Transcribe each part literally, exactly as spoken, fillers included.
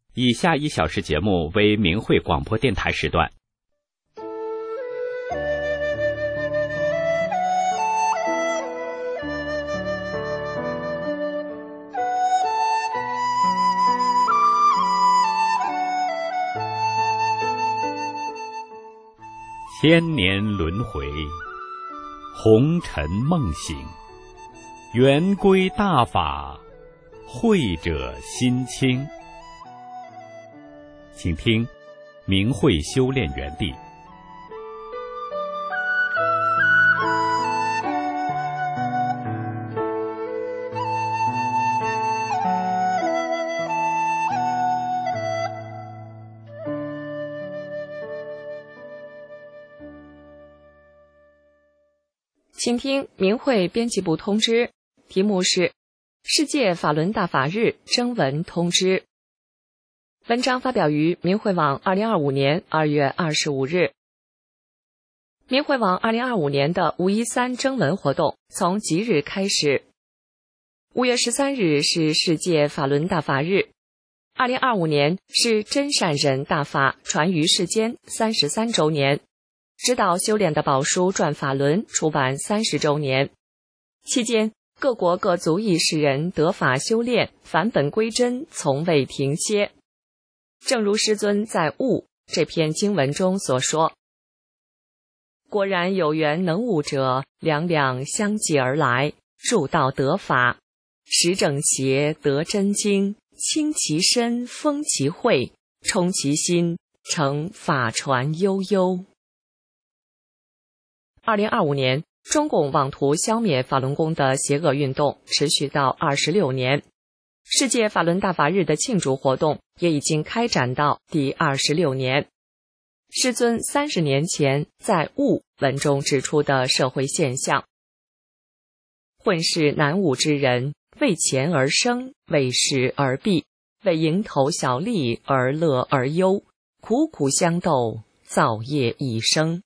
以下一小时节目为明慧广播电台时段。千年轮回，红尘梦醒，圆规大法，慧者心清。请听明慧修炼园地。 请听明慧编辑部通知，题目是世界法轮大法日征文通知。文章发表于明慧网二零二五年二月二十五日。明慧网二零二五年的五一三征文活动从即日开始。五月十三日是世界法轮大法日，二零二五年是真善忍大法传于世间三十三周年。指导修炼的宝书转法轮出版三十周年，期间各国各族义士人得法修炼，返本归真，从未停歇。正如师尊在《悟》这篇经文中所说：果然有缘能悟者，两两相继而来，入道得法，实正邪得真经，清其身，封其慧，充其心，成法传悠悠。二零二五年，中共妄图消灭法轮功的邪恶运动持续到二十六年，世界法轮大法日的庆祝活动也已经开展到第二十六年。师尊三十年前在《悟》文中指出的社会现象：混世难悟之人，为钱而生，为势而避，为蝇头小利而乐而忧，苦苦相斗，造业一生。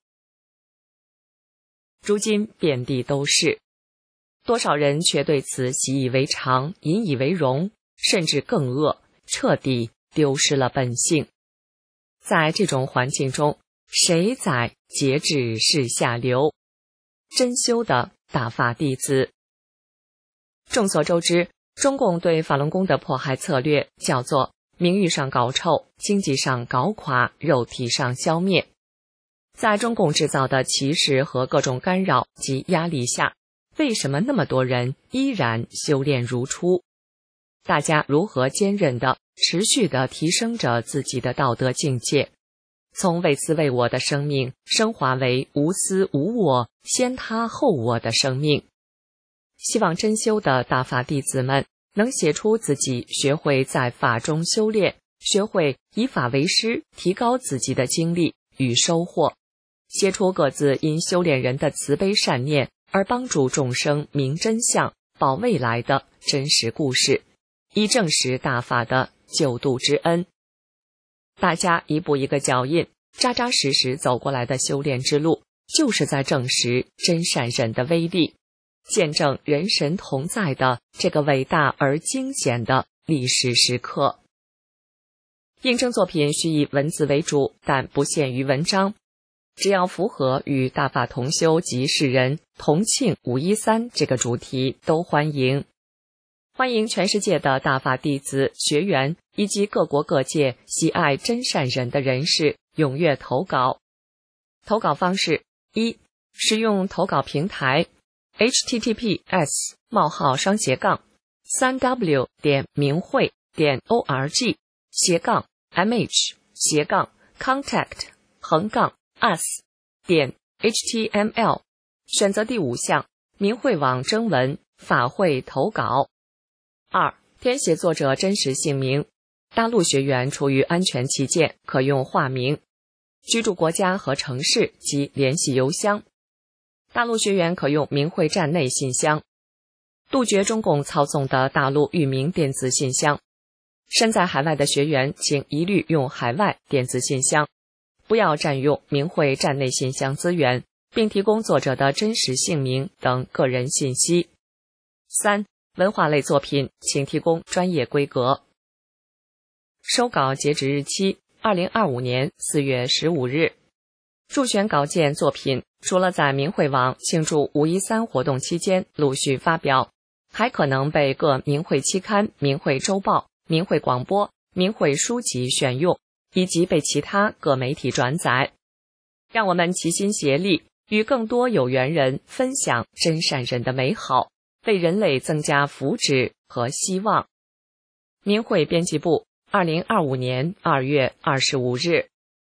如今遍地都是，多少人却对此习以为常，引以为荣，甚至更恶，彻底丢失了本性。在这种环境中，谁在节制是下流？真修的大法弟子。众所周知，中共对法轮功的迫害策略叫做名誉上搞臭，经济上搞垮，肉体上消灭。在中共制造的歧视和各种干扰及压力下，为什么那么多人依然修炼如初？大家如何坚韧地、持续地提升着自己的道德境界，从为私为我的生命升华为无私无我、先他后我的生命？希望真修的大法弟子们能写出自己学会在法中修炼，学会以法为师，提高自己的经历与收获，写出各自因修炼人的慈悲善念而帮助众生明真相、保未来的真实故事，以证实大法的救度之恩。大家一步一个脚印，扎扎实实走过来的修炼之路，就是在证实真善忍的威力，见证人神同在的这个伟大而惊险的历史时刻。应征作品需以文字为主，但不限于文章，只要符合与大法同修及世人同庆五一三这个主题都欢迎。欢迎全世界的大法弟子、学员以及各国各界喜爱真善忍的人士踊跃投稿。投稿方式：一、使用投稿平台 H T T P S 冒号双斜杠三 W 点明慧点 O R G 斜杠 M H 斜杠 contact 横杠 us 点 H T M L， 选择第五项明慧网征文法会投稿。二、填写作者真实姓名，大陆学员出于安全起见可用化名，居住国家和城市及联系邮箱。大陆学员可用明慧站内信箱，杜绝中共操纵的大陆域名电子信箱。身在海外的学员请一律用海外电子信箱，不要占用明慧站内信箱资源，并提供作者的真实姓名等个人信息。三、文化类作品请提供专业规格。 收稿截止日期二零二五年四月十五日。入选稿件作品除了在明慧网庆祝五一三活动期间陆续发表，还可能被各明慧期刊、明慧周报、明慧广播、明慧书籍选用，以及被其他各媒体转载。让我们齐心协力，与更多有缘人分享真善人的美好，为人类增加福祉和希望。明慧编辑部，二零二五年二月二十五日。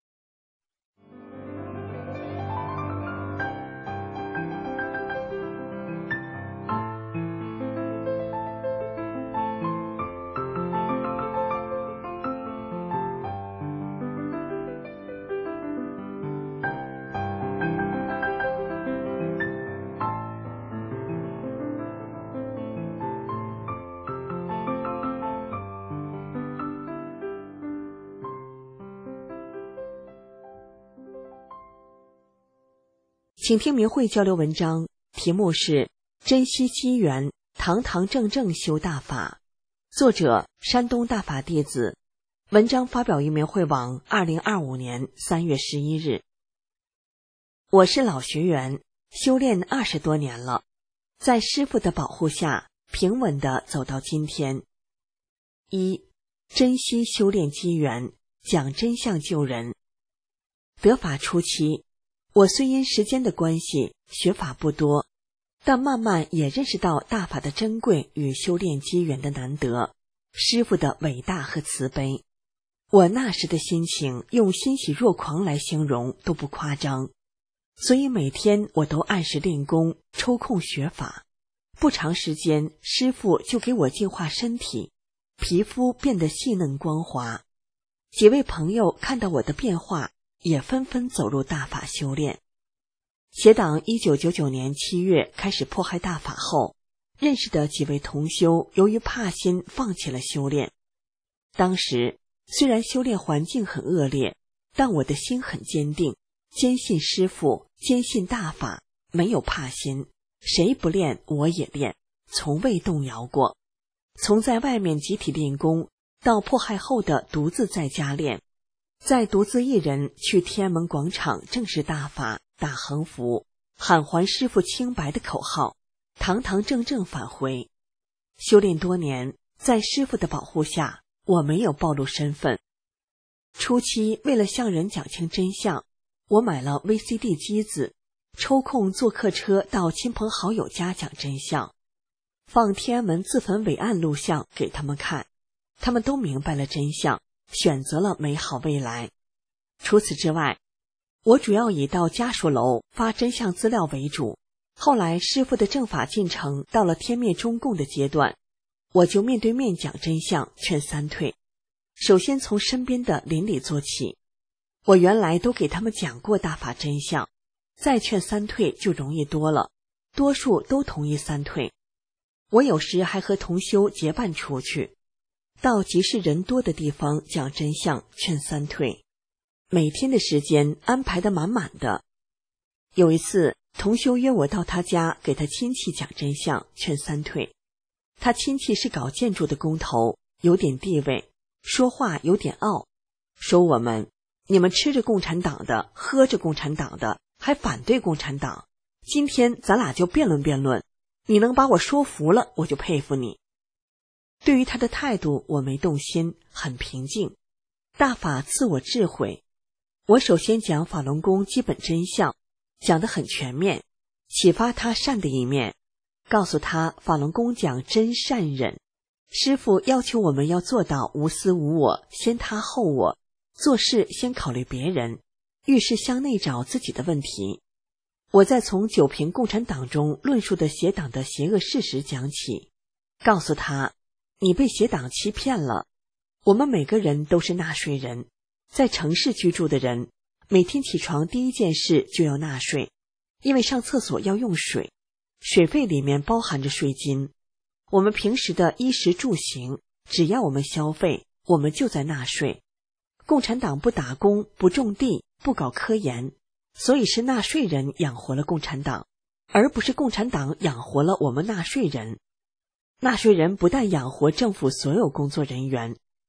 请听明慧交流文章，题目是珍惜机缘，堂堂正正修大法，作者山东大法弟子，文章发表于明慧网二零二五年三月十一日。我是老学员，修炼二十多年了，在师父的保护下平稳地走到今天。一、珍惜修炼机缘，讲真相救人。得法初期，我虽因时间的关系学法不多，但慢慢也认识到大法的珍贵与修炼机缘的难得，师父的伟大和慈悲。我那时的心情用欣喜若狂来形容都不夸张，所以每天我都按时练功，抽空学法。不长时间，师父就给我净化身体，皮肤变得细嫩光滑。几位朋友看到我的变化，也纷纷走入大法修炼。邪党一九九九年七月开始迫害大法后，认识的几位同修由于怕心放弃了修炼。当时虽然修炼环境很恶劣，但我的心很坚定，坚信师父，坚信大法，没有怕心，谁不练我也练，从未动摇过。从在外面集体练功到迫害后的独自在家练，再独自一人去天安门广场正式大法，打横幅，喊还师父清白的口号，堂堂正正返回。修炼多年，在师父的保护下，我没有暴露身份。初期为了向人讲清真相，我买了 V C D 机子，抽空坐客车到亲朋好友家讲真相，放天安门自焚伟案录像给他们看，他们都明白了真相，选择了美好未来。除此之外，我主要以到家属楼发真相资料为主。后来师父的正法进程到了天灭中共的阶段，我就面对面讲真相，劝三退。首先从身边的邻里做起，我原来都给他们讲过大法真相，再劝三退就容易多了，多数都同意三退。我有时还和同修结伴出去，到集市人多的地方讲真相，劝三退。每天的时间安排得满满的。有一次，同修约我到他家给他亲戚讲真相，劝三退。他亲戚是搞建筑的工头，有点地位，说话有点傲，说我们你们吃着共产党的，喝着共产党的，还反对共产党，今天咱俩就辩论辩论，你能把我说服了，我就佩服你。对于他的态度，我没动心，很平静。大法赐我智慧，我首先讲法轮功基本真相，讲得很全面，启发他善的一面，告诉他法轮功讲真善忍。师父要求我们要做到无私无我，先他后我，做事先考虑别人，遇事向内找自己的问题。我再从九评共产党中论述的邪党的邪恶事实讲起，告诉他你被邪党欺骗了。我们每个人都是纳税人，在城市居住的人，每天起床第一件事就要纳税，因为上厕所要用水，水费里面包含着税金。我们平时的衣食住行，只要我们消费，我们就在纳税。共产党不打工，不种地，不搞科研，所以是纳税人养活了共产党，而不是共产党养活了我们纳税人。纳税人不但养活政府所有工作人员，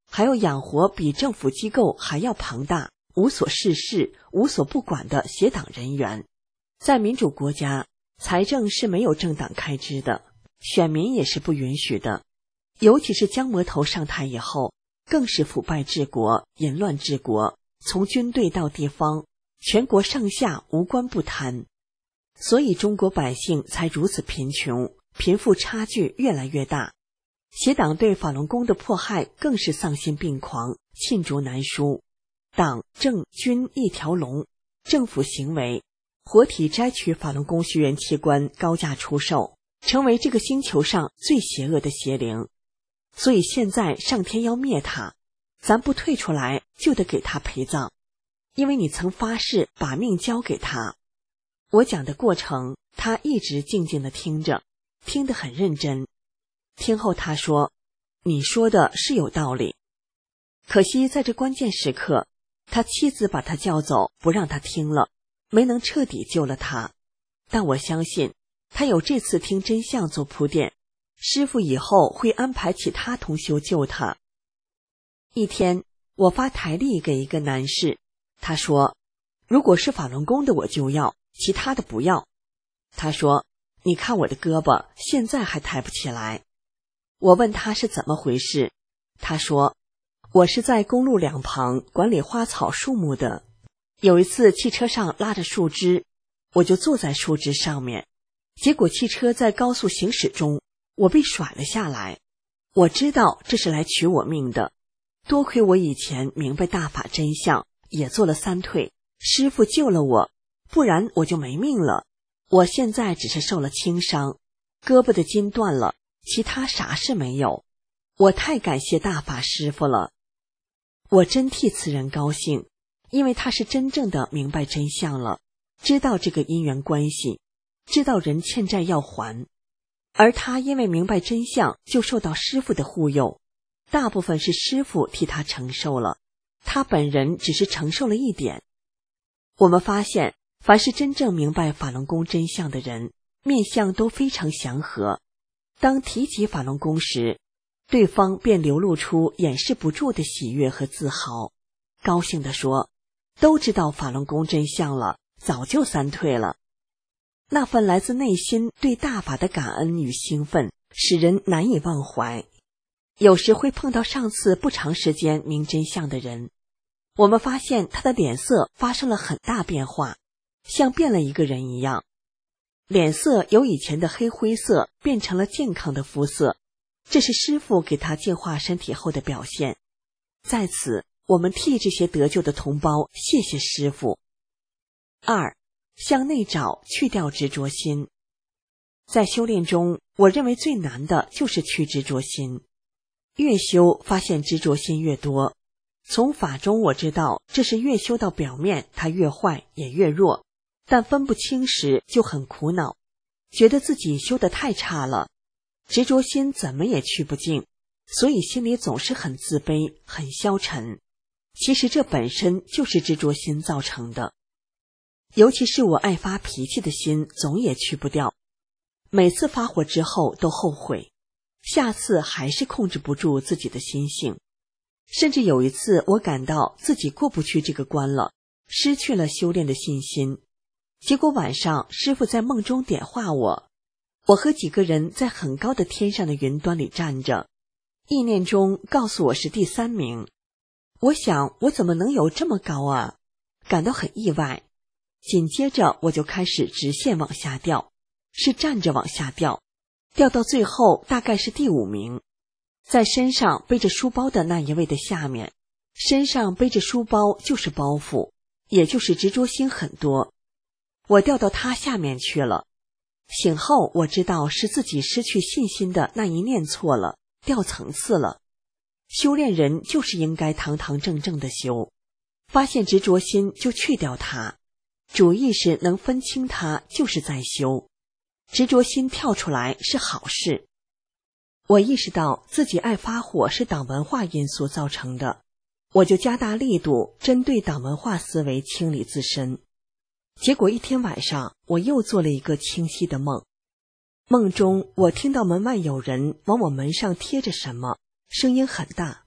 还要养活比政府机构还要庞大、无所事事、无所不管的协党人员。在民主国家，财政是没有政党开支的，选民也是不允许的。尤其是江魔头上台以后，更是腐败治国、淫乱治国，从军队到地方，全国上下无官不贪。所以中国百姓才如此贫穷，贫富差距越来越大。协党对法轮功的迫害更是丧心病狂，罄竹难书。党政军一条龙，政府行为活体摘取法轮功学员器官高价出售，成为这个星球上最邪恶的邪灵。所以现在上天要灭他，咱不退出来就得给他陪葬，因为你曾发誓把命交给他。我讲的过程，他一直静静地听着，听得很认真。听后他说，你说的是有道理。可惜在这关键时刻，他妻子把他叫走，不让他听了，没能彻底救了他。但我相信他有这次听真相做铺垫，师父以后会安排其他同修救他。一天，我发台历给一个男士，他说，如果是法轮功的我就要，其他的不要。他说，你看我的胳膊现在还抬不起来。我问他是怎么回事，他说，我是在公路两旁管理花草树木的，有一次汽车上拉着树枝，我就坐在树枝上面，结果汽车在高速行驶中，我被甩了下来。我知道这是来取我命的，多亏我以前明白大法真相，也做了三退，师父救了我，不然我就没命了。我现在只是受了轻伤，胳膊的筋断了，其他啥事没有。我太感谢大法师父了。我真替此人高兴，因为他是真正的明白真相了，知道这个因缘关系，知道人欠债要还。而他因为明白真相，就受到师父的护佑，大部分是师父替他承受了，他本人只是承受了一点。我们发现，凡是真正明白法轮功真相的人，面相都非常祥和。当提起法轮功时，对方便流露出掩饰不住的喜悦和自豪，高兴地说，都知道法轮功真相了，早就三退了。那份来自内心对大法的感恩与兴奋，使人难以忘怀。有时会碰到上次不长时间明真相的人，我们发现他的脸色发生了很大变化，像变了一个人一样。脸色由以前的黑灰色变成了健康的肤色，这是师父给他净化身体后的表现。在此，我们替这些得救的同胞谢谢师父。二，向内找，去掉执着心。在修炼中，我认为最难的就是去执着心。越修发现执着心越多，从法中我知道这是越修到表面，它越坏也越弱，但分不清时就很苦恼，觉得自己修得太差了，执着心怎么也去不尽，所以心里总是很自卑，很消沉。其实这本身就是执着心造成的。尤其是我爱发脾气的心总也去不掉，每次发火之后都后悔，下次还是控制不住自己的心性。甚至有一次我感到自己过不去这个关了，失去了修炼的信心。结果晚上师父在梦中点化我，我和几个人在很高的天上的云端里站着，意念中告诉我是第三名。我想我怎么能有这么高啊，感到很意外。紧接着我就开始直线往下掉，是站着往下掉，掉到最后大概是第五名，在身上背着书包的那一位的下面。身上背着书包就是包袱，也就是执着心很多。我掉到他下面去了。醒后我知道是自己失去信心的那一念错了，掉层次了。修炼人就是应该堂堂正正的修，发现执着心就去掉它，主意识能分清它就是在修，执着心跳出来是好事。我意识到自己爱发火是党文化因素造成的，我就加大力度针对党文化思维清理自身。结果一天晚上我又做了一个清晰的梦，梦中我听到门外有人往我门上贴着什么，声音很大，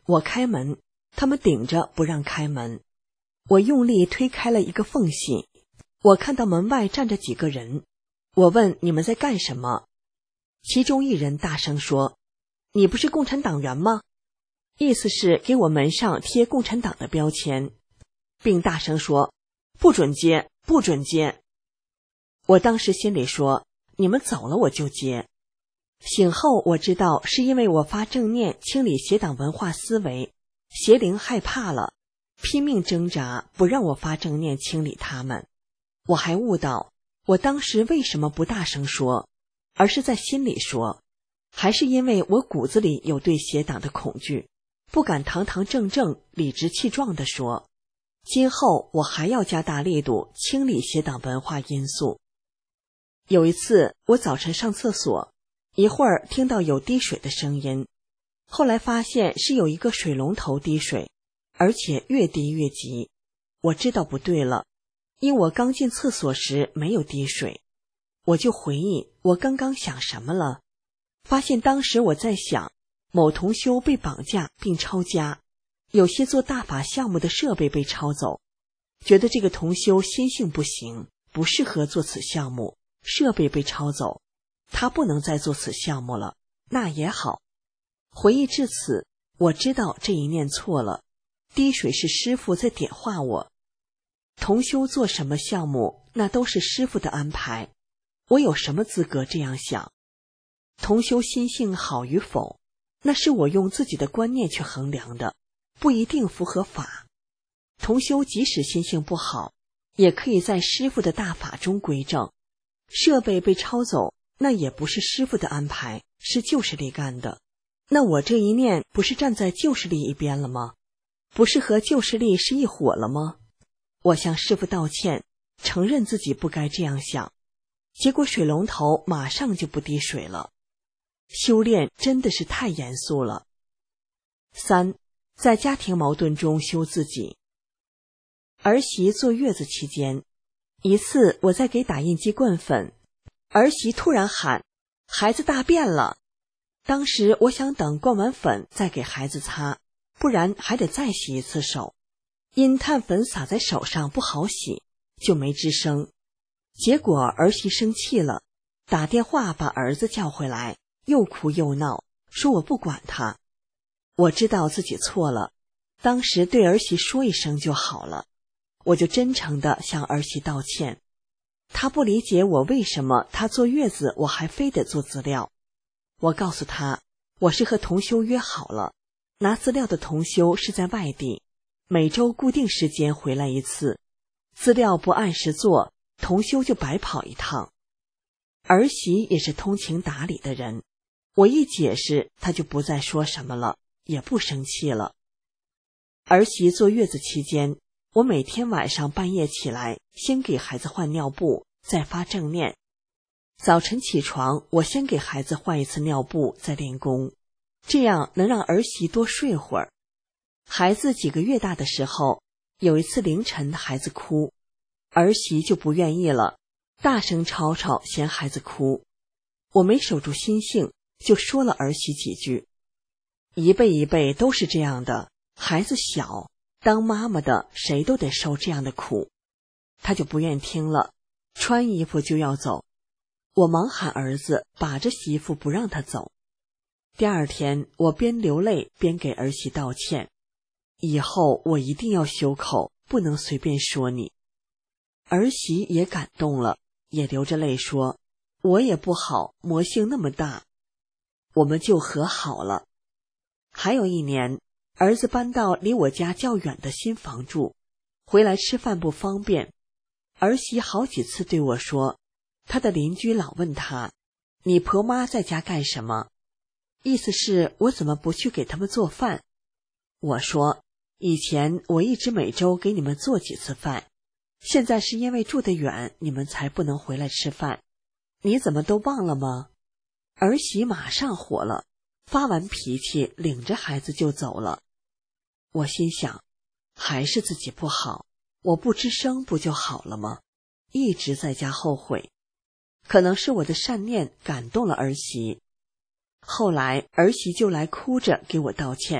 我开门，他们顶着不让开门。我用力推开了一个缝隙，我看到门外站着几个人。我问你们在干什么？其中一人大声说：你不是共产党员吗？意思是给我门上贴共产党的标签，并大声说：不准接，不准接。我当时心里说：你们走了我就接。醒后我知道是因为我发正念清理邪党文化思维，邪灵害怕了，拼命挣扎不让我发正念清理他们。我还悟到我当时为什么不大声说，而是在心里说，还是因为我骨子里有对邪党的恐惧，不敢堂堂正正理直气壮地说。今后我还要加大力度清理邪党文化因素。有一次我早晨上厕所，一会儿听到有滴水的声音，后来发现是有一个水龙头滴水，而且越滴越急。我知道不对了，因我刚进厕所时没有滴水。我就回忆我刚刚想什么了，发现当时我在想某同修被绑架并抄家，有些做大法项目的设备被抄走，觉得这个同修心性不行，不适合做此项目，设备被抄走，他不能再做此项目了，那也好。回忆至此，我知道这一念错了，滴水是师父在点化我。同修做什么项目，那都是师父的安排，我有什么资格这样想？同修心性好与否，那是我用自己的观念去衡量的，不一定符合法。同修即使心性不好，也可以在师父的大法中归正。设备被抄走，那也不是师父的安排，是旧势力干的。那我这一念不是站在旧势力一边了吗？不是和旧势力是一伙了吗？我向师父道歉，承认自己不该这样想，结果水龙头马上就不滴水了。修炼真的是太严肃了。三，在家庭矛盾中修自己。儿媳坐月子期间，一次我在给打印机灌粉，儿媳突然喊：孩子大便了。当时我想等灌完粉再给孩子擦，不然还得再洗一次手，因碳粉洒在手上不好洗，就没吱声。结果儿媳生气了，打电话把儿子叫回来，又哭又闹，说我不管他。我知道自己错了，当时对儿媳说一声就好了，我就真诚地向儿媳道歉。她不理解我为什么她坐月子我还非得做资料。我告诉她，我是和同修约好了，拿资料的同修是在外地，每周固定时间回来一次，资料不按时做，同修就白跑一趟。儿媳也是通情达理的人，我一解释她就不再说什么了，也不生气了。儿媳坐月子期间，我每天晚上半夜起来，先给孩子换尿布，再发正念。早晨起床，我先给孩子换一次尿布，再练功，这样能让儿媳多睡会儿。孩子几个月大的时候，有一次凌晨孩子哭，儿媳就不愿意了，大声吵吵嫌孩子哭。我没守住心性，就说了儿媳几句。一辈一辈都是这样的，孩子小，当妈妈的谁都得受这样的苦。他就不愿听了，穿衣服就要走。我忙喊儿子，把着媳妇不让他走。第二天我边流泪边给儿媳道歉，以后我一定要修口，不能随便说你。儿媳也感动了，也流着泪说，我也不好，魔性那么大。我们就和好了。还有一年，儿子搬到离我家较远的新房住，回来吃饭不方便。儿媳好几次对我说，他的邻居老问他，你婆妈在家干什么？意思是我怎么不去给他们做饭？我说，以前我一直每周给你们做几次饭，现在是因为住得远，你们才不能回来吃饭，你怎么都忘了吗？儿媳马上火了，发完脾气领着孩子就走了。我心想，还是自己不好，我不吱声不就好了吗？一直在家后悔，可能是我的善念感动了儿媳。后来儿媳就来哭着给我道歉，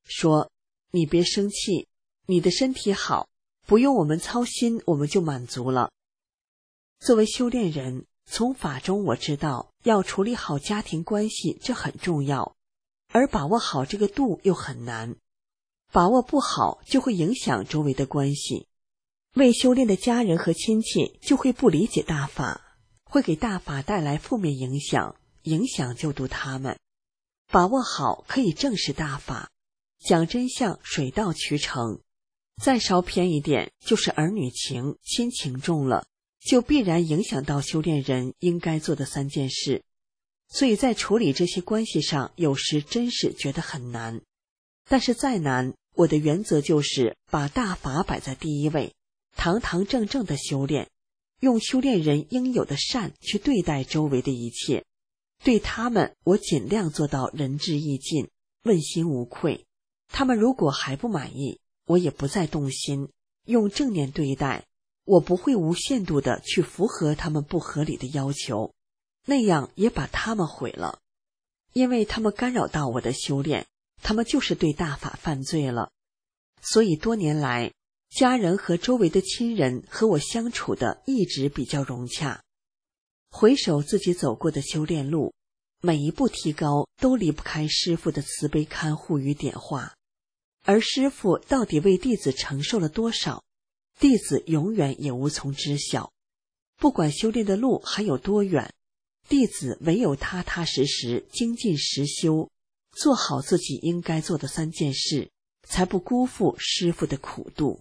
说：“你别生气，你的身体好，不用我们操心，我们就满足了。”作为修炼人，从法中我知道要处理好家庭关系，这很重要，而把握好这个度又很难。把握不好就会影响周围的关系，未修炼的家人和亲戚就会不理解大法，会给大法带来负面影响，影响救度他们。把握好可以正视大法，讲真相水到渠成。再稍偏一点，就是儿女情、亲情重了，就必然影响到修炼人应该做的三件事。所以在处理这些关系上，有时真是觉得很难。但是再难，我的原则就是把大法摆在第一位，堂堂正正的修炼，用修炼人应有的善去对待周围的一切。对他们，我尽量做到仁至义尽，问心无愧。他们如果还不满意，我也不再动心，用正念对待。我不会无限度的去符合他们不合理的要求，那样也把他们毁了。因为他们干扰到我的修炼，他们就是对大法犯罪了。所以多年来，家人和周围的亲人和我相处的一直比较融洽。回首自己走过的修炼路，每一步提高都离不开师父的慈悲看护与点化。而师父到底为弟子承受了多少，弟子永远也无从知晓。不管修炼的路还有多远，弟子唯有踏踏实实精进实修，做好自己应该做的三件事，才不辜负师父的苦度。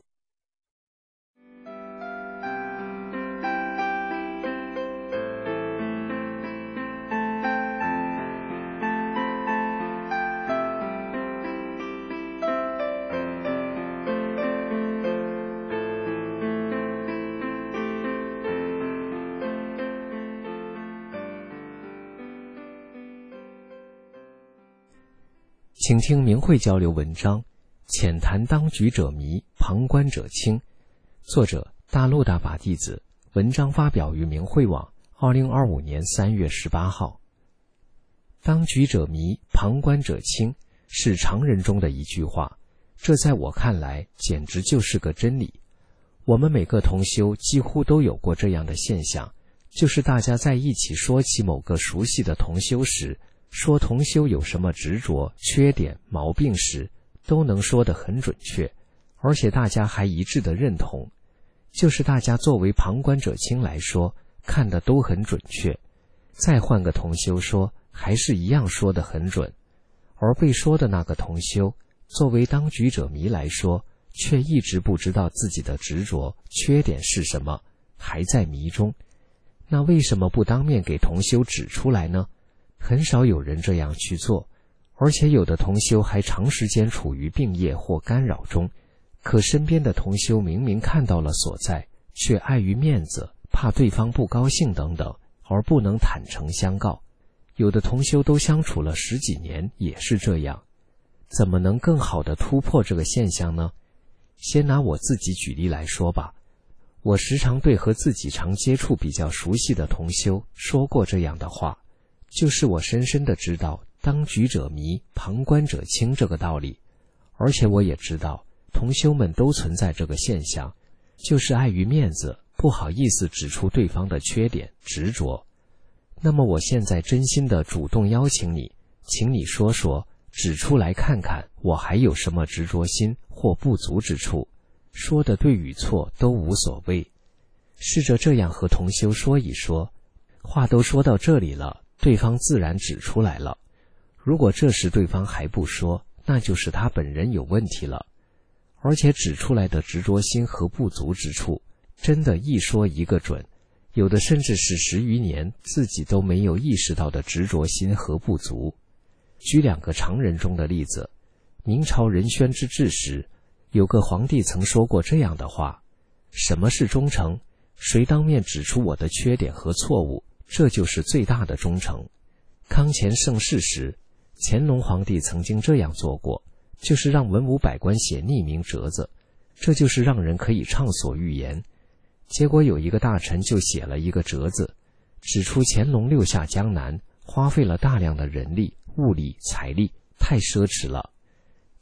请听明慧交流文章，浅谈当局者迷，旁观者清。作者大陆大法弟子，文章发表于明慧网二零二五年三月十八号。当局者迷，旁观者清，是常人中的一句话，这在我看来简直就是个真理。我们每个同修几乎都有过这样的现象，就是大家在一起说起某个熟悉的同修时，说同修有什么执着、缺点、毛病时，都能说得很准确，而且大家还一致的认同。就是大家作为旁观者清来说，看得都很准确。再换个同修说，还是一样说得很准。而被说的那个同修，作为当局者迷来说，却一直不知道自己的执着、缺点是什么，还在迷中。那为什么不当面给同修指出来呢？很少有人这样去做，而且有的同修还长时间处于病业或干扰中，可身边的同修明明看到了所在，却碍于面子，怕对方不高兴等等，而不能坦诚相告。有的同修都相处了十几年，也是这样。怎么能更好地突破这个现象呢？先拿我自己举例来说吧。我时常对和自己常接触比较熟悉的同修说过这样的话，就是我深深地知道当局者迷，旁观者清这个道理，而且我也知道同修们都存在这个现象，就是碍于面子，不好意思指出对方的缺点、执着。那么我现在真心地主动邀请你，请你说说，指出来看看我还有什么执着心或不足之处，说的对与错都无所谓。试着这样和同修说一说，话都说到这里了，对方自然指出来了。如果这时对方还不说，那就是他本人有问题了。而且指出来的执着心和不足之处，真的一说一个准，有的甚至是十余年自己都没有意识到的执着心和不足。举两个常人中的例子，明朝仁宣之治时，有个皇帝曾说过这样的话：什么是忠诚？谁当面指出我的缺点和错误，这就是最大的忠诚。康乾盛世时，乾隆皇帝曾经这样做过，就是让文武百官写匿名折子，这就是让人可以畅所欲言。结果有一个大臣就写了一个折子，指出乾隆六下江南，花费了大量的人力、物力、财力，太奢侈了。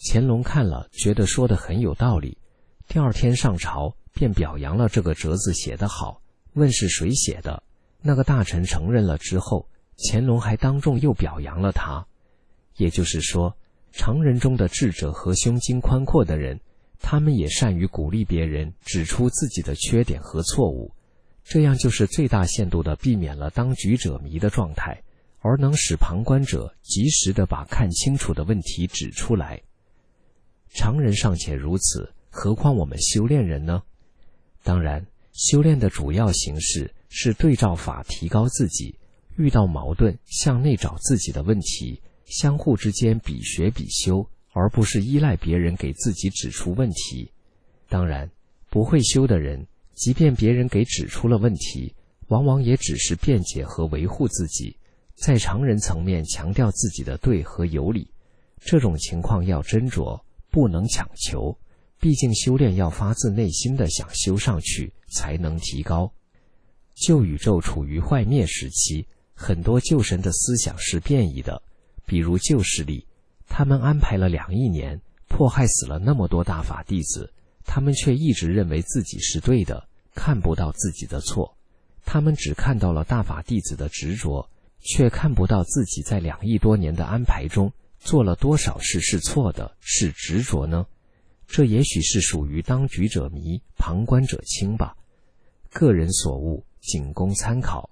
乾隆看了，觉得说得很有道理，第二天上朝便表扬了这个折子写得好，问是谁写的。那个大臣承认了之后，乾隆还当众又表扬了他。也就是说，常人中的智者和胸襟宽阔的人，他们也善于鼓励别人指出自己的缺点和错误，这样就是最大限度地避免了当局者迷的状态，而能使旁观者及时地把看清楚的问题指出来。常人尚且如此，何况我们修炼人呢？当然，修炼的主要形式是对照法提高自己，遇到矛盾向内找自己的问题，相互之间比学比修，而不是依赖别人给自己指出问题。当然，不会修的人，即便别人给指出了问题，往往也只是辩解和维护自己，在常人层面强调自己的对和有理。这种情况要斟酌，不能强求，毕竟修炼要发自内心的想修上去，才能提高。旧宇宙处于坏灭时期，很多旧神的思想是变异的，比如旧势力，他们安排了两亿年，迫害死了那么多大法弟子，他们却一直认为自己是对的，看不到自己的错。他们只看到了大法弟子的执着，却看不到自己在两亿多年的安排中做了多少事是错的，是执着呢？这也许是属于当局者迷，旁观者清吧。个人所悟，仅供参考。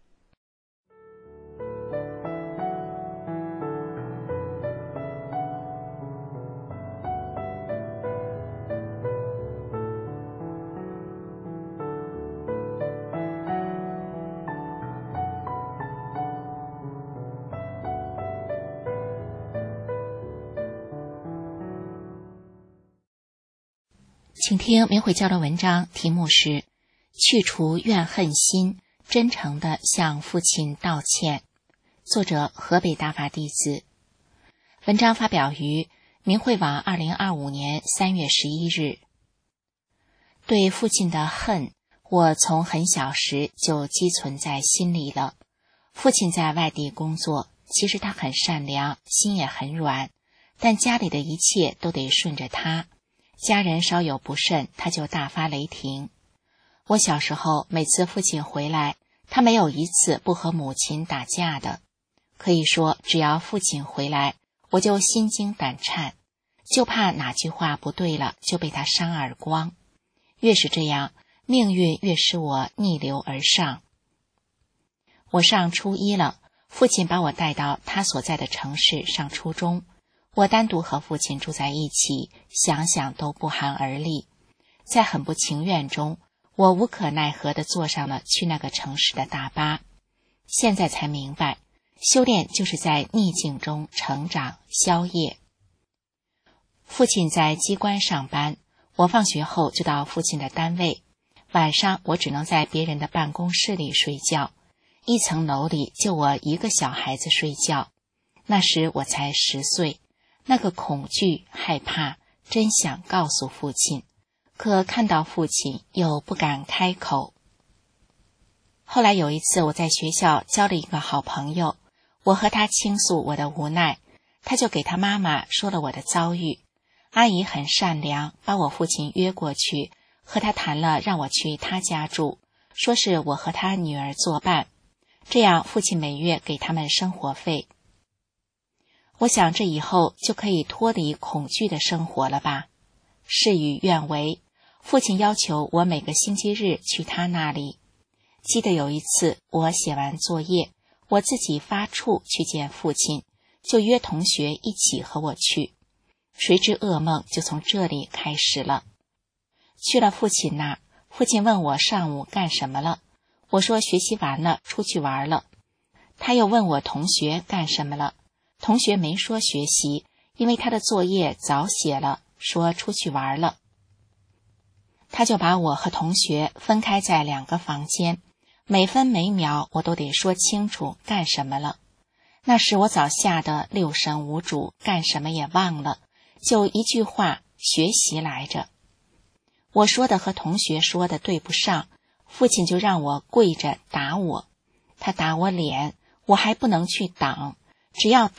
请听明慧交流文章，题目是去除怨恨心，真诚地向父亲道歉。作者河北大法弟子。文章发表于明慧网二零二五年三月十一日。对父亲的恨，我从很小时就积存在心里了。父亲在外地工作，其实他很善良，心也很软，但家里的一切都得顺着他。家人稍有不慎，他就大发雷霆。我小时候每次父亲回来，他没有一次不和母亲打架的。可以说，只要父亲回来，我就心惊胆颤，就怕哪句话不对了就被他扇耳光。越是这样，命运越使我逆流而上。我上初一了，父亲把我带到他所在的城市上初中。我单独和父亲住在一起，想想都不寒而栗。在很不情愿中，我无可奈何地坐上了去那个城市的大巴。现在才明白，修炼就是在逆境中成长消业。父亲在机关上班，我放学后就到父亲的单位，晚上我只能在别人的办公室里睡觉，一层楼里就我一个小孩子睡觉。那时我才十岁，那个恐惧害怕真想告诉父亲，可看到父亲又不敢开口。后来有一次我在学校交了一个好朋友，我和他倾诉我的无奈，他就给他妈妈说了我的遭遇。阿姨很善良，把我父亲约过去，和他谈了让我去他家住，说是我和他女儿作伴，这样父亲每月给他们生活费。我想这以后就可以脱离恐惧的生活了吧。事与愿违，父亲要求我每个星期日去他那里。记得有一次我写完作业，我自己发怵去见父亲，就约同学一起和我去。谁知噩梦就从这里开始了。去了父亲那，父亲问我上午干什么了，我说学习完了，出去玩了。他又问我同学干什么了，同学没说学习，因为他的作业早写了，说出去玩了。他就把我和同学分开在两个房间，每分每秒我都得说清楚干什么了。那时我早吓得六神无主，干什么也忘了，就一句话，学习来着。我说的和同学说的对不上，父亲就让我跪着打我。他打我脸，我还不能去挡，只要挡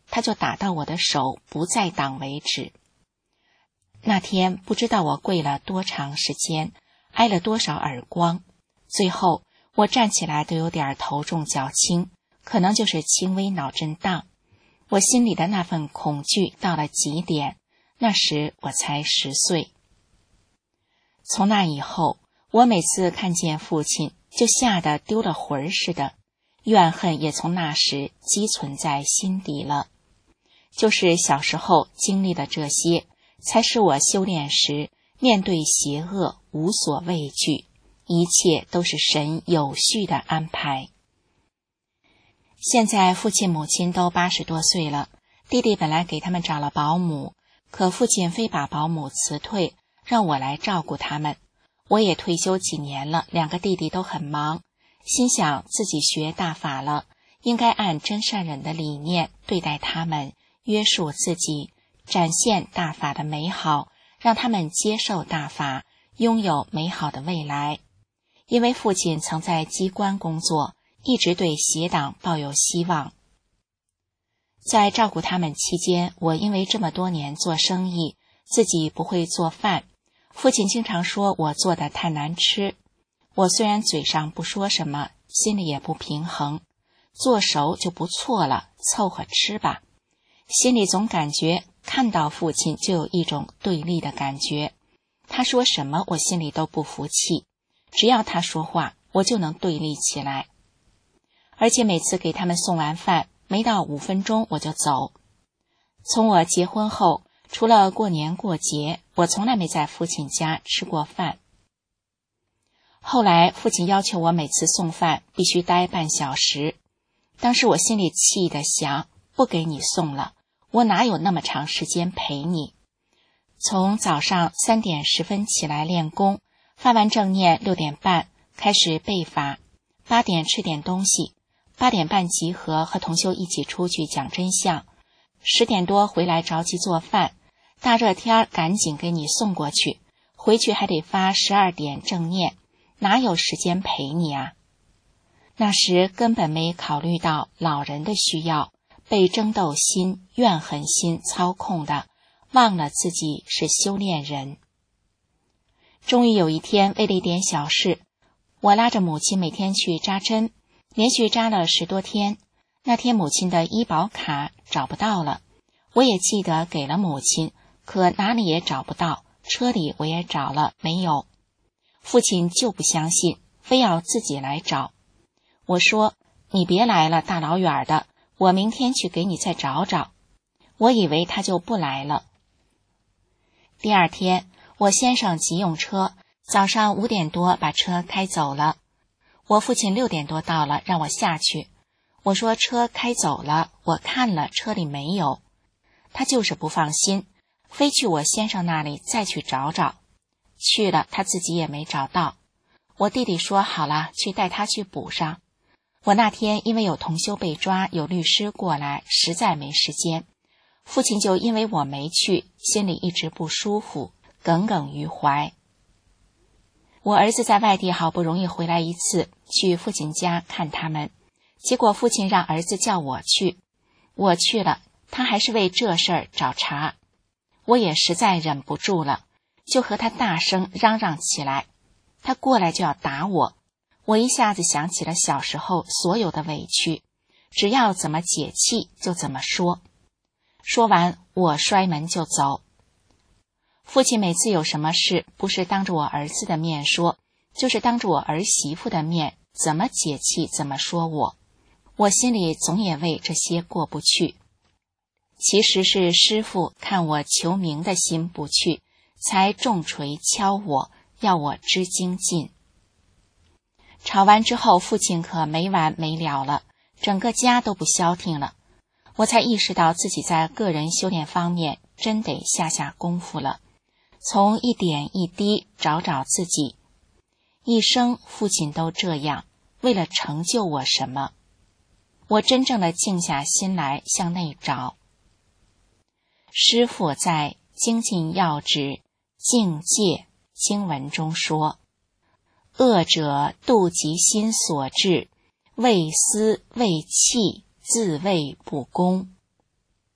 他就打到我的手不再挡为止。那天不知道我跪了多长时间，挨了多少耳光，最后我站起来都有点头重脚轻，可能就是轻微脑震荡。我心里的那份恐惧到了极点，那时我才十岁。从那以后，我每次看见父亲就吓得丢了魂似的，怨恨也从那时积存在心底了。就是小时候经历了这些，才使我修炼时面对邪恶无所畏惧，一切都是神有序的安排。现在父亲母亲都八十多岁了，弟弟本来给他们找了保姆，可父亲非把保姆辞退，让我来照顾他们。我也退休几年了，两个弟弟都很忙，心想自己学大法了，应该按真善忍的理念对待他们，约束自己，展现大法的美好，让他们接受大法，拥有美好的未来。因为父亲曾在机关工作，一直对邪党抱有希望。在照顾他们期间，我因为这么多年做生意，自己不会做饭，父亲经常说我做的太难吃。我虽然嘴上不说什么，心里也不平衡，做熟就不错了，凑合吃吧。心里总感觉看到父亲就有一种对立的感觉，他说什么我心里都不服气，只要他说话我就能对立起来。而且每次给他们送完饭，没到五分钟我就走。从我结婚后，除了过年过节，我从来没在父亲家吃过饭。后来父亲要求我每次送饭必须待半小时，当时我心里气得想，不给你送了，我哪有那么长时间陪你。从早上三点十分起来练功，发完正念六点半开始背法，八点吃点东西，八点半集合和同修一起出去讲真相，十点多回来着急做饭，大热天赶紧给你送过去，回去还得发十二点正念，哪有时间陪你啊？那时根本没考虑到老人的需要，被争斗心、怨恨心操控的，忘了自己是修炼人。终于有一天，为了一点小事，我拉着母亲每天去扎针，连续扎了十多天。那天母亲的医保卡找不到了，我也记得给了母亲，可哪里也找不到，车里我也找了，没有。父亲就不相信，非要自己来找。我说，你别来了，大老远的，我明天去给你再找找。我以为他就不来了。第二天，我先生急用车，早上五点多把车开走了。我父亲六点多到了，让我下去。我说车开走了，我看了车里没有。他就是不放心，非去我先生那里再去找找。去了，他自己也没找到。我弟弟说好了，去带他去补上。我那天因为有同修被抓，有律师过来，实在没时间。父亲就因为我没去，心里一直不舒服，耿耿于怀。我儿子在外地好不容易回来一次，去父亲家看他们，结果父亲让儿子叫我去。我去了，他还是为这事儿找茬。我也实在忍不住了，就和他大声嚷嚷起来。他过来就要打我，我一下子想起了小时候所有的委屈，只要怎么解气就怎么说。说完，我摔门就走。父亲每次有什么事，不是当着我儿子的面说，就是当着我儿媳妇的面，怎么解气怎么说我。我心里总也为这些过不去。其实是师父看我求名的心不去，才重锤敲我，要我知精进。吵完之后，父亲可没完没了了，整个家都不消停了。我才意识到自己在个人修炼方面真得下下功夫了，从一点一滴找找自己。一生父亲都这样，为了成就我什么？我真正的静下心来向内找。师父在《精进要旨境界》经文中说，恶者妒及心所至，为私为气，自谓不公。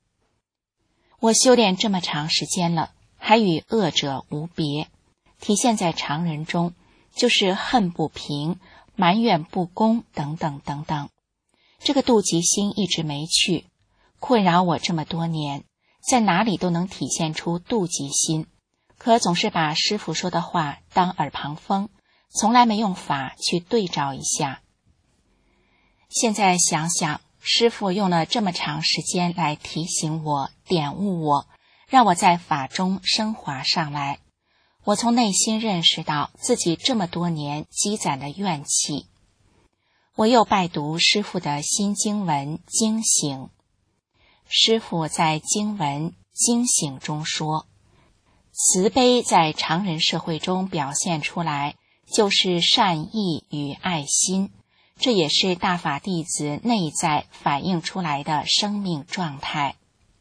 我修炼这么长时间了，还与恶者无别，体现在常人中，就是恨不平、埋怨不公等等等等。这个妒忌心一直没去，困扰我这么多年，在哪里都能体现出妒忌心，可总是把师父说的话当耳旁风，从来没用法去对照一下。现在想想，师父用了这么长时间来提醒我、点悟我，让我在法中升华上来。我从内心认识到自己这么多年积攒的怨气。我又拜读师父的新经文经醒。师父在经文经醒中说，慈悲在常人社会中表现出来，就是善意与爱心，这也是大法弟子内在反映出来的生命状态。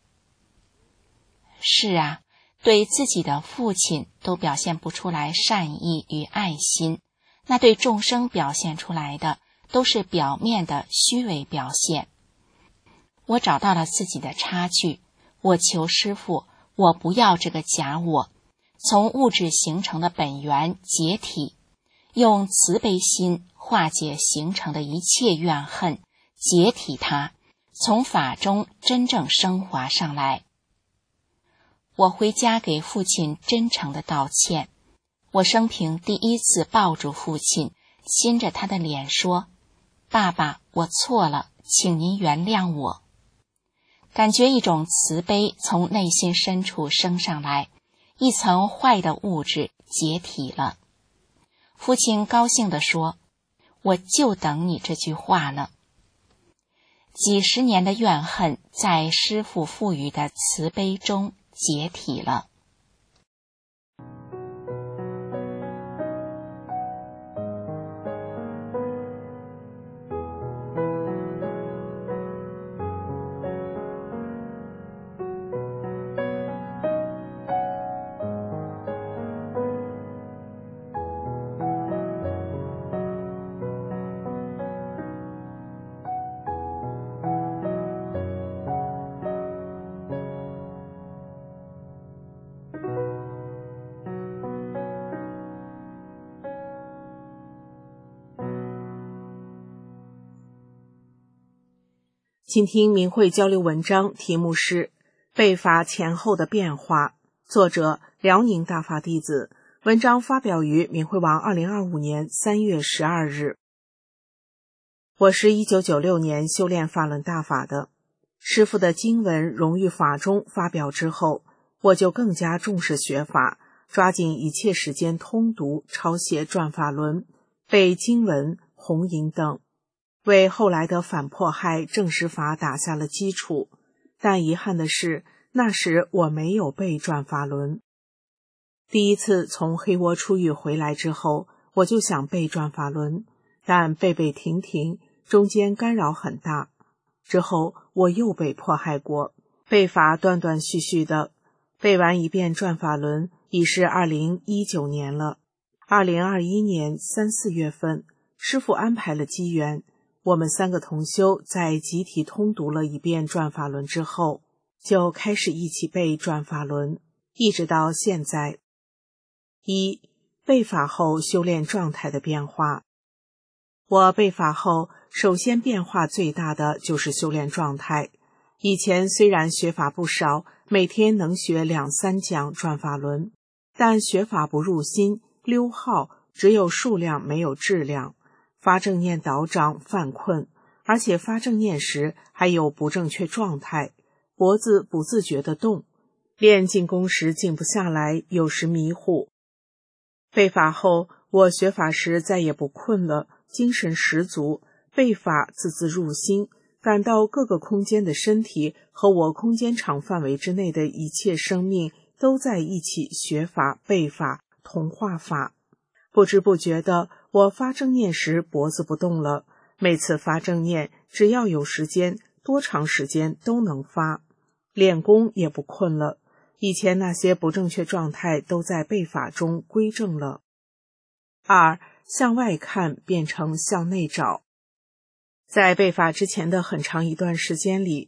是啊，对自己的父亲都表现不出来善意与爱心，那对众生表现出来的都是表面的虚伪表现。我找到了自己的差距，我求师父，我不要这个假我，从物质形成的本源解体，用慈悲心化解形成的一切怨恨，解体它，从法中真正升华上来。我回家给父亲真诚的道歉，我生平第一次抱住父亲，亲着他的脸说，爸爸，我错了，请您原谅我。感觉一种慈悲从内心深处升上来，一层坏的物质解体了。父亲高兴地说，我就等你这句话呢。几十年的怨恨在师父赋予的慈悲中解体了。 请听明慧交流文章，题目是背法前后的变化，作者辽宁大法弟子，文章发表于明慧网二零二五年三月十二日。我是一九九六年修炼法轮大法的，师父的经文荣誉法中发表之后，我就更加重视学法，抓紧一切时间通读、抄写转法轮、背经文、弘引等，为后来的反迫害正实法打下了基础。但遗憾的是，那时我没有背转法轮。第一次从黑窝出狱回来之后，我就想背转法轮，但背背停停，中间干扰很大。之后我又被迫害过，背法断断续续的，背完一遍转法轮已是二零一九年了。二零二一年三四月份，师父安排了机缘，我们三个同修在集体通读了一遍转法轮之后，就开始一起背转法轮，一直到现在。一、背法后修炼状态的变化。我背法后，首先变化最大的就是修炼状态。以前虽然学法不少，每天能学两三讲转法轮，但学法不入心，溜号，只有数量没有质量，发正念倒掌犯困，而且发正念时还有不正确状态，脖子不自觉地动，练静功时静不下来，有时迷糊。背法后，我学法时再也不困了，精神十足，背法字字入心，感到各个空间的身体和我空间场范围之内的一切生命都在一起学法、背法、同化法。不知不觉的，我发正念时脖子不动了，每次发正念只要有时间，多长时间都能发，练功也不困了，以前那些不正确状态都在背法中归正了。二、向外看变成向内找。在背法之前的很长一段时间里，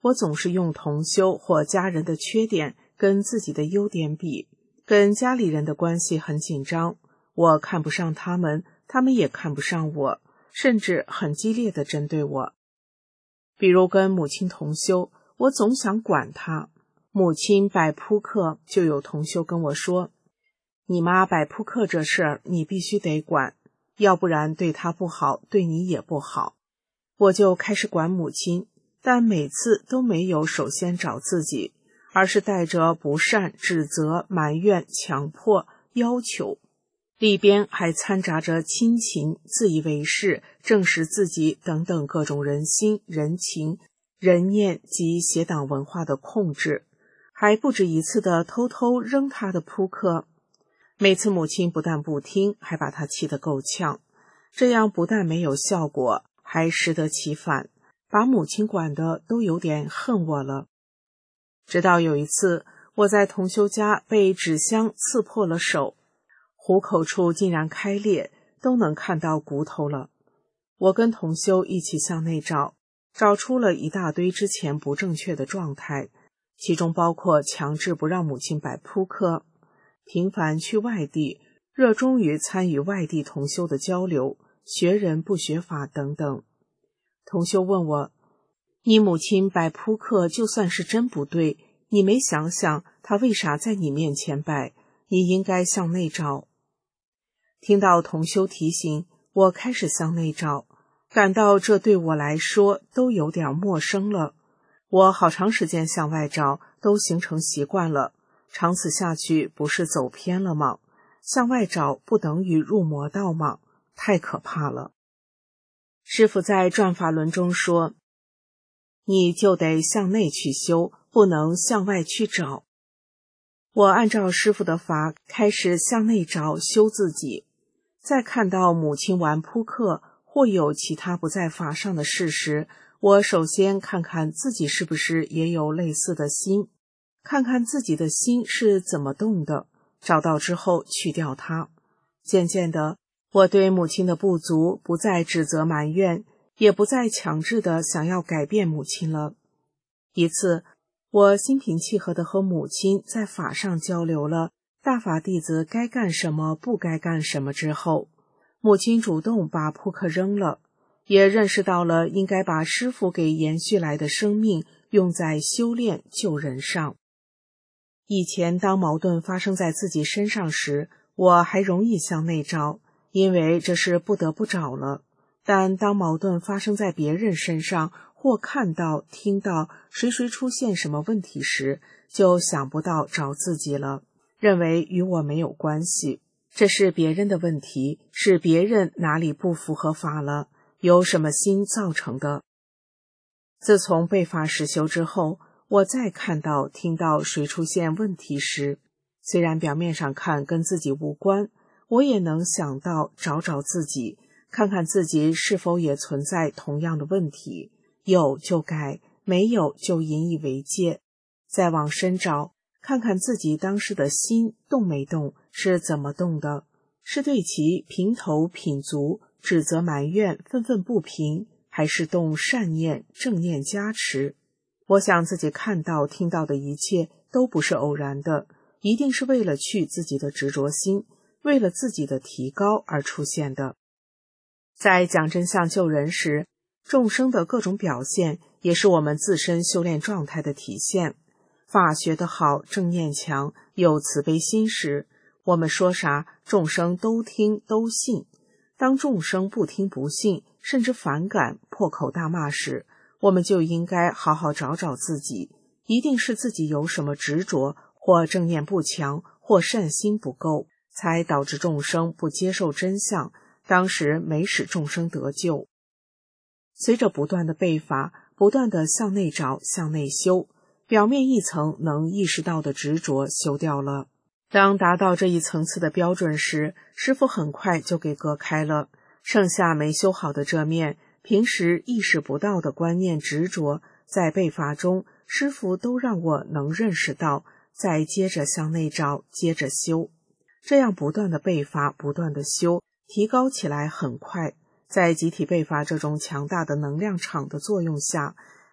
我总是用同修或家人的缺点跟自己的优点比，跟家里人的关系很紧张，我看不上他们，他们也看不上我，甚至很激烈地针对我。比如跟母亲同修，我总想管她。母亲摆扑克，就有同修跟我说，你妈摆扑克这事儿你必须得管，要不然对她不好，对你也不好。我就开始管母亲，但每次都没有首先找自己，而是带着不善、指责、埋怨、强迫、要求，里边还掺杂着亲情、自以为是、证实自己等等各种人心、人情、人念及邪党文化的控制，还不止一次的偷偷扔他的扑克。每次母亲不但不听，还把他气得够呛，这样不但没有效果，还适得其反，把母亲管得都有点恨我了。直到有一次，我在同修家被纸箱刺破了手，虎口处竟然开裂，都能看到骨头了。我跟同修一起向内找，找出了一大堆之前不正确的状态，其中包括强制不让母亲摆扑克，频繁去外地，热衷于参与外地同修的交流，学人不学法等等。同修问我，你母亲摆扑克就算是真不对，你没想想她为啥在你面前摆，你应该向内找。听到同修提醒，我开始向内找，感到这对我来说都有点陌生了。我好长时间向外找，都形成习惯了，长此下去不是走偏了吗？向外找不等于入魔道吗？太可怕了。师父在转法轮中说，你就得向内去修，不能向外去找。我按照师父的法开始向内找修自己，在看到母亲玩扑克或有其他不在法上的事时，我首先看看自己是不是也有类似的心，看看自己的心是怎么动的，找到之后去掉它。渐渐的，我对母亲的不足不再指责埋怨，也不再强制的想要改变母亲了。一次，我心平气和的和母亲在法上交流了大法弟子该干什么不该干什么之后，母亲主动把扑克扔了，也认识到了应该把师父给延续来的生命用在修炼救人上。以前当矛盾发生在自己身上时，我还容易向内找，因为这是不得不找了。但当矛盾发生在别人身上，或看到听到谁谁出现什么问题时，就想不到找自己了，认为与我没有关系，这是别人的问题，是别人哪里不符合法了，有什么心造成的。自从被法实修之后，我再看到听到谁出现问题时，虽然表面上看跟自己无关，我也能想到找找自己，看看自己是否也存在同样的问题，有就改，没有就引以为戒，再往深找，看看自己当时的心动没动，是怎么动的，是对其评头品足、指责埋怨、愤愤不平，还是动善念、正念加持。我想自己看到听到的一切都不是偶然的，一定是为了去自己的执着心，为了自己的提高而出现的。在讲真相救人时，众生的各种表现也是我们自身修炼状态的体现。法学得好，正念强，有慈悲心时，我们说啥众生都听都信。当众生不听不信，甚至反感破口大骂时，我们就应该好好找找自己，一定是自己有什么执着，或正念不强，或善心不够，才导致众生不接受真相，当时没使众生得救。随着不断的背法，不断的向内找向内修，表面一层能意识到的执着修掉了。当达到这一层次的标准时，师父很快就给隔开了，剩下没修好的这面平时意识不到的观念执着，在背法中师父都让我能认识到，再接着向内找，接着修，这样不断的背法，不断的修，提高起来很快。在集体背法这种强大的能量场的作用下，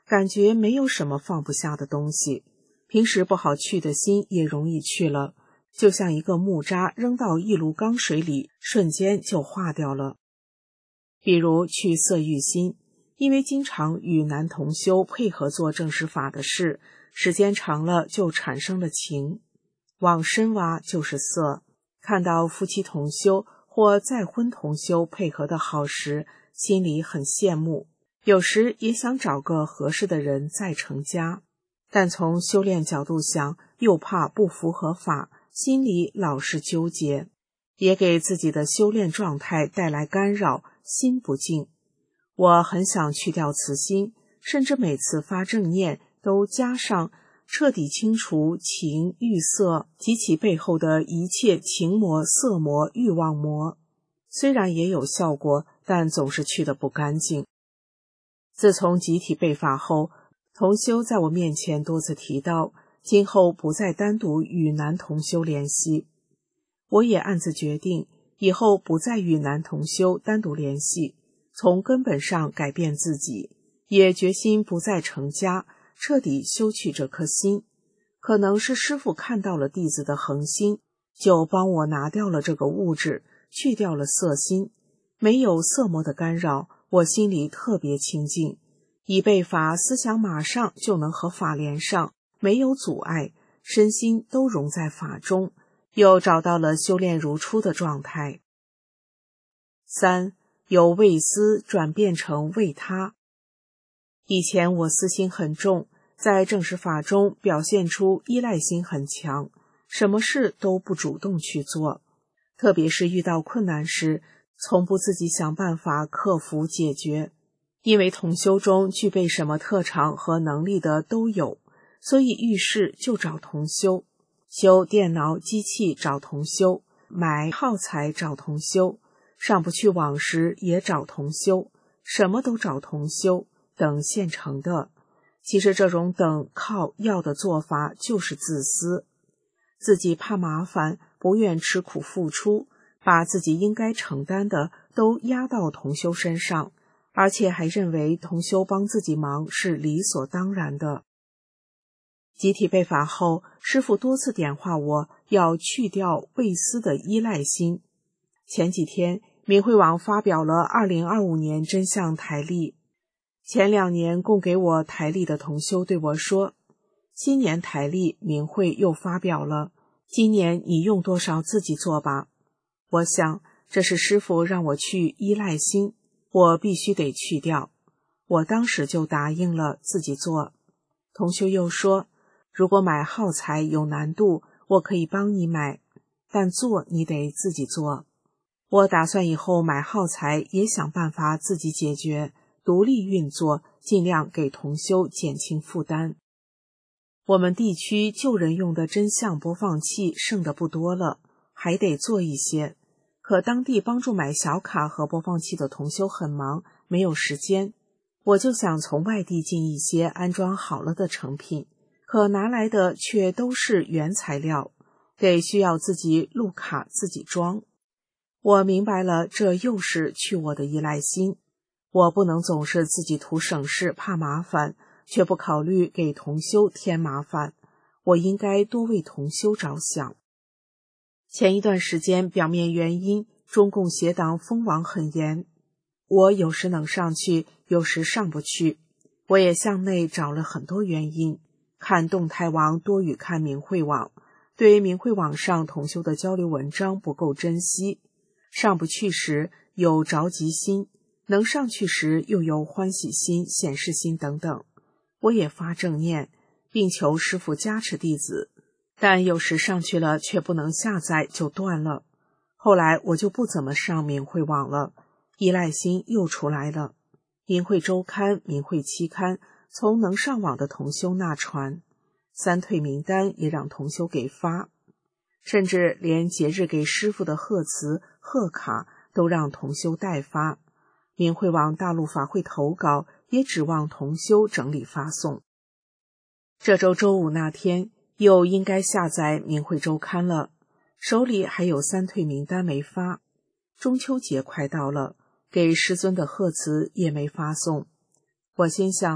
感觉没有什么放不下的东西，平时不好去的心也容易去了，就像一个木渣扔到一炉缸水里，瞬间就化掉了。比如去色欲心，因为经常与男同修配合做正实法的事，时间长了就产生了情。往深挖就是色，看到夫妻同修或再婚同修配合的好时，心里很羡慕，有时也想找个合适的人再成家，但从修炼角度想，又怕不符合法，心里老是纠结，也给自己的修炼状态带来干扰，心不静。我很想去掉此心，甚至每次发正念都加上彻底清除情欲色及其背后的一切情魔、色魔、欲望魔。虽然也有效果，但总是去得不干净。自从集体被法后，同修在我面前多次提到，今后不再单独与男同修联系。我也暗自决定，以后不再与男同修单独联系，从根本上改变自己，也决心不再成家，彻底修去这颗心。可能是师父看到了弟子的恒心，就帮我拿掉了这个物质，去掉了色心，没有色魔的干扰，我心里特别清净，一被法思想马上就能和法连上，没有阻碍，身心都融在法中，又找到了修炼如初的状态。三，由为私转变成为他。以前我私心很重，在正实法中表现出依赖心很强，什么事都不主动去做，特别是遇到困难时，从不自己想办法克服解决。因为同修中具备什么特长和能力的都有，所以遇事就找同修，修电脑机器找同修，买耗材找同修，上不去网时也找同修，什么都找同修，等现成的。其实这种等靠要的做法就是自私，自己怕麻烦，不愿吃苦付出，把自己应该承担的都压到同修身上，而且还认为同修帮自己忙是理所当然的。集体被法后，师父多次点化我要去掉为私的依赖心。前几天明慧网发表了二零二五年真相台历，前两年供给我台历的同修对我说，今年台历明慧又发表了，今年你用多少自己做吧。我想这是师父让我去依赖心，我必须得去掉。我当时就答应了自己做。同修又说，如果买耗材有难度，我可以帮你买，但做你得自己做。我打算以后买耗材也想办法自己解决，独立运作，尽量给同修减轻负担。我们地区旧人用的真相播放器剩的不多了，还得做一些。可当地帮助买小卡和播放器的同修很忙，没有时间。我就想从外地进一些安装好了的成品，可拿来的却都是原材料，得需要自己录卡自己装。我明白了，这又是去我的依赖心。我不能总是自己图省事怕麻烦，却不考虑给同修添麻烦。我应该多为同修着想。前一段时间表面原因，中共邪党封网很严，我有时能上去，有时上不去。我也向内找了很多原因，看动态网多于看明慧网，对明慧网上同修的交流文章不够珍惜，上不去时有着急心，能上去时又有欢喜心、显示心等等。我也发正念，并求师父加持弟子，但有时上去了却不能下载就断了。后来我就不怎么上明慧网了，依赖心又出来了。明慧周刊、明慧期刊从能上网的同修那传，三退名单也让同修给发，甚至连节日给师父的贺词、贺卡都让同修代发。明慧网大陆法会投稿也指望同修整理发送。这周周五那天又应该下载明慧周刊了，手里还有三退名单没发。中秋节快到了，给师尊的贺词也没发送。我心想，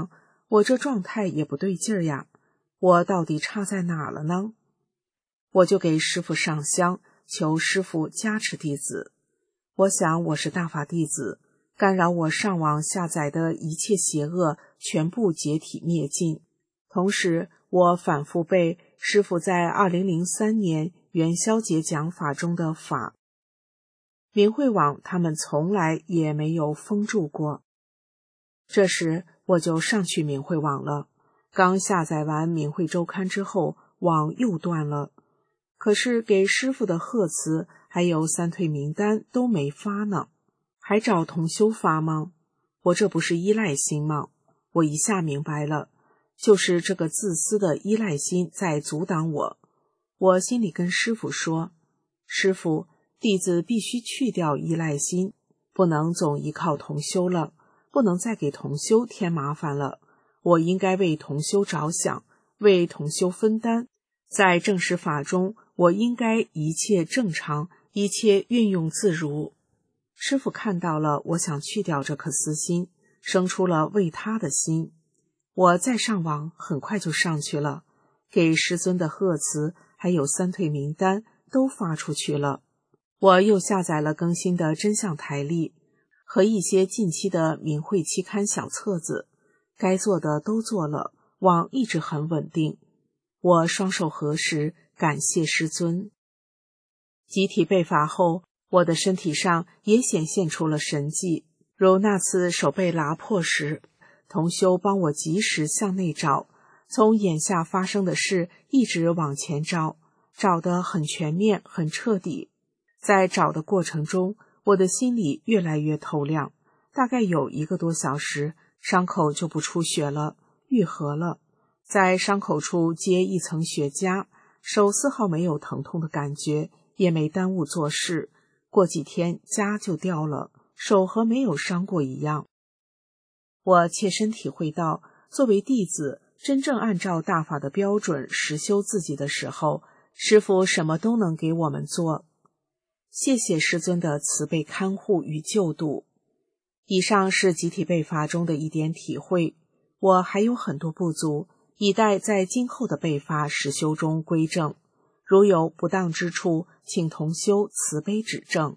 我这状态也不对劲儿呀，我到底差在哪了呢？我就给师父上香，求师父加持弟子。我想我是大法弟子，干扰我上网下载的一切邪恶全部解体灭尽。同时我反复背师父在二零零三年元宵节讲法中的法，明慧网他们从来也没有封住过。这时我就上去明慧网了，刚下载完明慧周刊之后，网又断了。可是给师父的贺词还有三退名单都没发呢，还找同修发吗？我这不是依赖心吗？我一下明白了，就是这个自私的依赖心在阻挡我。我心里跟师父说，师父，弟子必须去掉依赖心，不能总依靠同修了，不能再给同修添麻烦了。我应该为同修着想，为同修分担。在正实法中，我应该一切正常，一切运用自如。师父看到了我想去掉这颗私心，生出了为他的心。我再上网很快就上去了，给师尊的贺词还有三退名单都发出去了。我又下载了更新的真相台历和一些近期的明慧期刊小册子，该做的都做了，网一直很稳定。我双手合十，感谢师尊。集体被法后，我的身体上也显现出了神迹，如那次手被拉破时，同修帮我及时向内找，从眼下发生的事一直往前找，找得很全面很彻底。在找的过程中，我的心里越来越透亮，大概有一个多小时，伤口就不出血了，愈合了。在伤口处接一层血痂，手丝毫没有疼痛的感觉，也没耽误做事。过几天痂就掉了，手和没有伤过一样。我切身体会到，作为弟子，真正按照大法的标准实修自己的时候，师父什么都能给我们做。谢谢师尊的慈悲看护与救度。以上是集体被法中的一点体会，我还有很多不足，以待在今后的被法实修中归正，如有不当之处，请同修慈悲指正。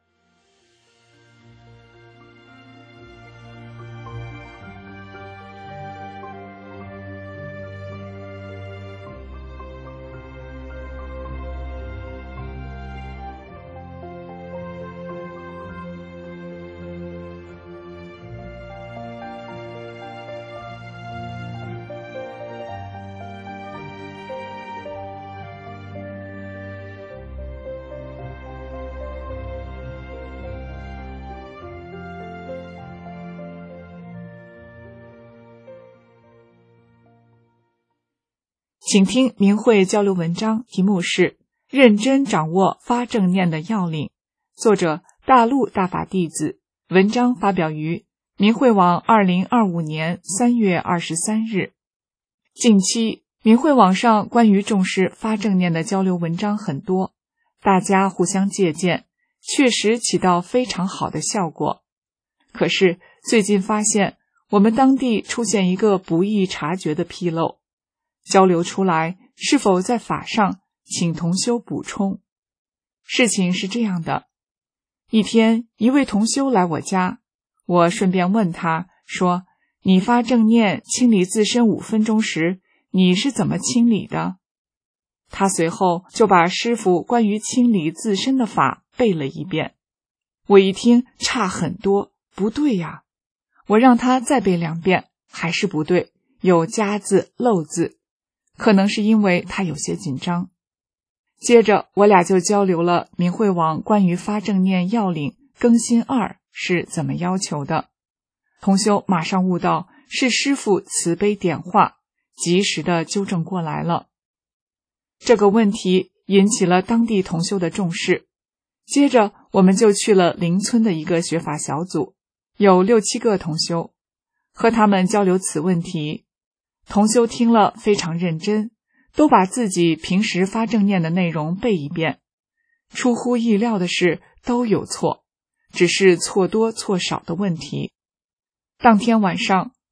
请听明慧交流文章，题目是认真掌握发正念的要领，作者大陆大法弟子，文章发表于明慧网二零二五年三月二十三日。近期明慧网上关于重视发正念的交流文章很多，大家互相借鉴，确实起到非常好的效果。可是最近发现我们当地出现一个不易察觉的纰漏，交流出来是否在法上，请同修补充。事情是这样的，一天一位同修来我家，我顺便问他说，你发正念清理自身五分钟时，你是怎么清理的？他随后就把师父关于清理自身的法背了一遍。我一听差很多，不对呀，我让他再背两遍，还是不对，有加字漏字，可能是因为他有些紧张。接着我俩就交流了明慧网关于发正念要领更新二是怎么要求的。同修马上悟到是师父慈悲点化，及时的纠正过来了。这个问题引起了当地同修的重视。接着我们就去了邻村的一个学法小组，有六七个同修，和他们交流此问题。同修听了非常认真，都把自己平时发正念的内容背一遍。出乎意料的是都有错，只是错多错少的问题。当天晚上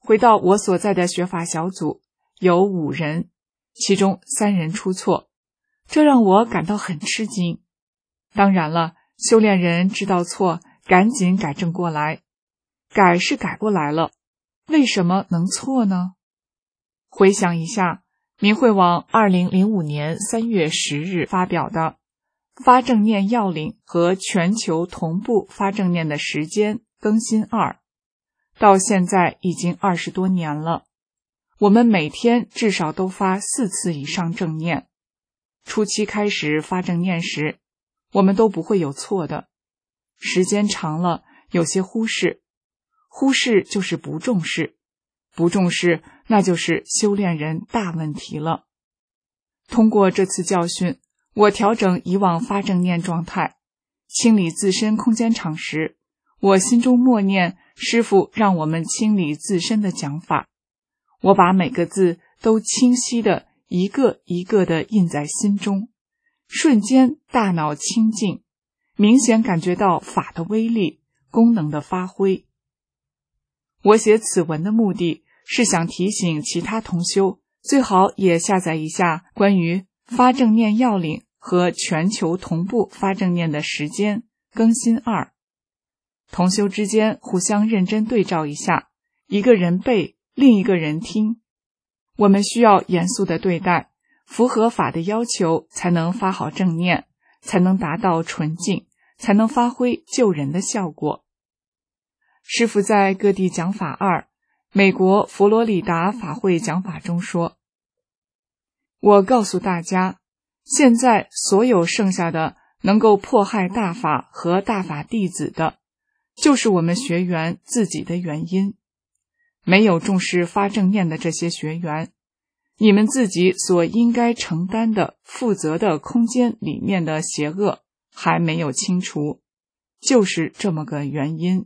回到我所在的学法小组，有五人，其中三人出错，这让我感到很吃惊。当然了，修炼人知道错，赶紧改正过来。改是改过来了，为什么能错呢？回想一下，明慧网二零零五年三月十日发表的发正念要领和全球同步发正念的时间更新二，到现在已经二十多年了。我们每天至少都发四次以上正念。初期开始发正念时，我们都不会有错的。时间长了，有些忽视，忽视就是不重视，不重视那就是修炼人大问题了。通过这次教训，我调整以往发正念状态，清理自身空间场时，我心中默念师父让我们清理自身的讲法，我把每个字都清晰的一个一个的印在心中，瞬间大脑清净，明显感觉到法的威力，功能的发挥。我写此文的目的是想提醒其他同修，最好也下载一下关于发正念要领和全球同步发正念的时间更新二，同修之间互相认真对照一下，一个人背，另一个人听。我们需要严肃地对待，符合法的要求，才能发好正念，才能达到纯净，才能发挥救人的效果。师父在各地讲法二，美国佛罗里达法会讲法中说，我告诉大家，现在所有剩下的能够迫害大法和大法弟子的，就是我们学员自己的原因。没有重视发正念的这些学员，你们自己所应该承担的负责的空间里面的邪恶还没有清除，就是这么个原因。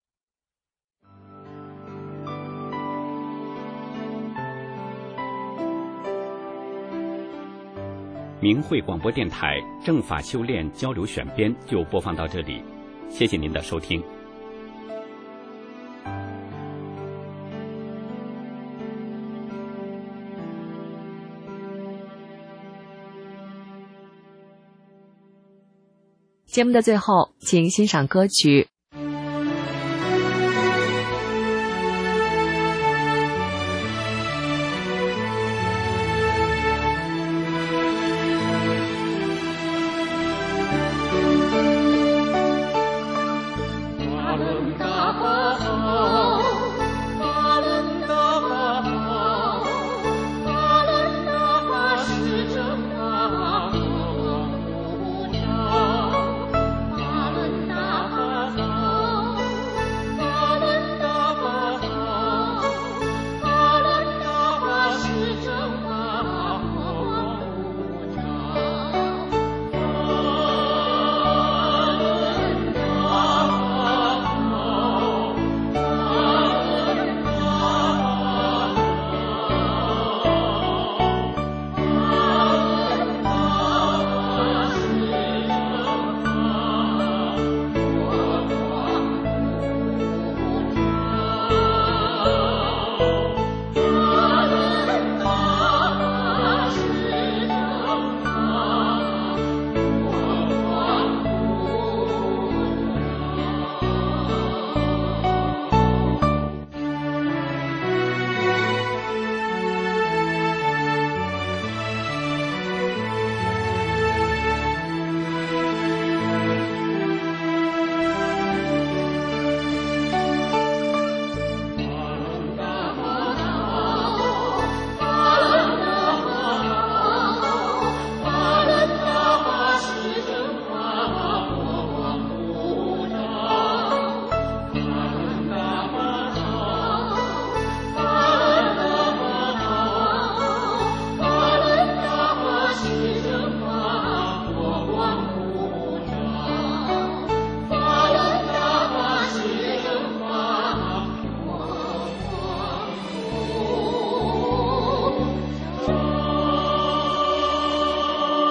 明慧广播电台正法修炼交流选编就播放到这里，谢谢您的收听。 节目的最后，请欣赏歌曲。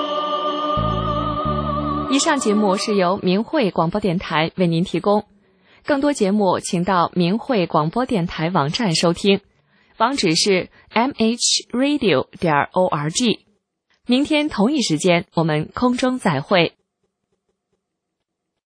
以上节目是由明慧广播电台为您提供。 更多节目请到明慧广播电台网站收听，网址是 m h radio 点 org。明天同一时间我们空中再会。